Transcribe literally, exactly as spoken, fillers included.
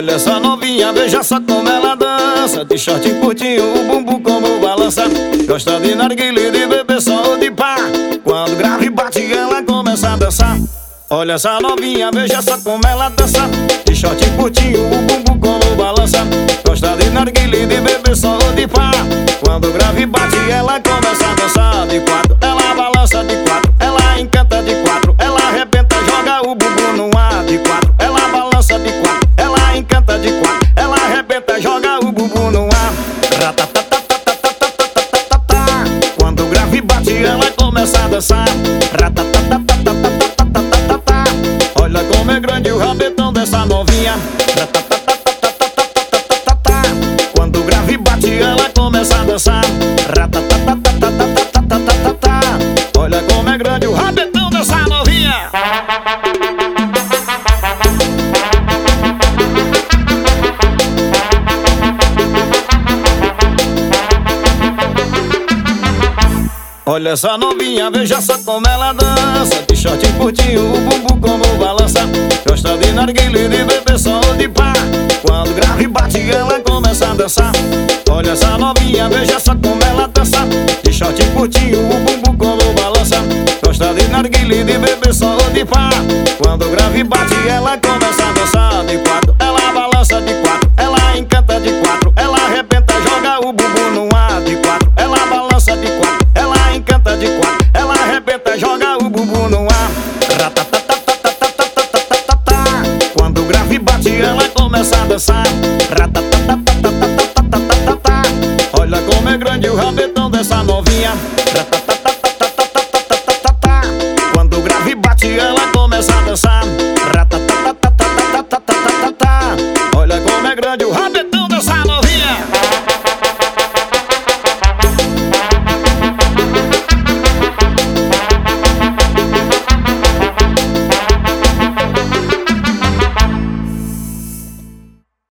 Olha essa novinha, veja só como ela dança. De short curtinho, o bumbum como balança. Gosta de narguilé, de beber só de pá. Quando grave e bate, ela começa a dançar. Olha essa novinha, veja só como ela dança. De short curtinho, o bumbum como balança. Gosta de narguilé, de beber só de pá. Quando grave e bate, ela começa a dançar. De quatro, ela balança de quatro. Ela encanta de quatro. Ela arrebenta, joga o bumbum no ar. De quatro, ela balança de quatro. Ela encanta de quatro. Ela arrebenta, joga o bumbum no ar. Ratatatatatatatatatatá. Quando grave e bate, ela começa a dançar. Ratatatatatatatatatatá. Olha como é grande o rabetão dessa novinha. Ratatatatatatatatatatá. Quando grave e bate, ela começa a dançar. Ratatatatatatatatatatá. Olha como é grande o rabetão dessa novinha. Olha essa novinha, veja só como ela dança. De short curtinho, o bumbum como balança. Gosta de narguilé, de beber só de pá. Quando grave e bate, ela começa a dançar. Olha essa novinha, veja só como ela dança. De short curtinho, o bumbum como balança. Gosta de narguilé, de beber só de pá. Quando grave e bate, ela começa a dançar. De quatro, ela balança de quatro. Ela encanta de quatro. Ela arrebenta, joga o bumbum no ar. De quatro, ela balança de quatro. Ela encanta de quatro, ela arrebenta, joga o bumbum no ar. Ratatatatatatatatatatá. Quando grave e bate, ela começa a dançar. Ratatatatatatatatatatá. Olha como é grande o rabetão dessa novinha. Ratatatatatatatatatatá. Quando grave e bate, ela começa a dançar. Ratatatatatatatatatatá. Olha como é grande o rabetão.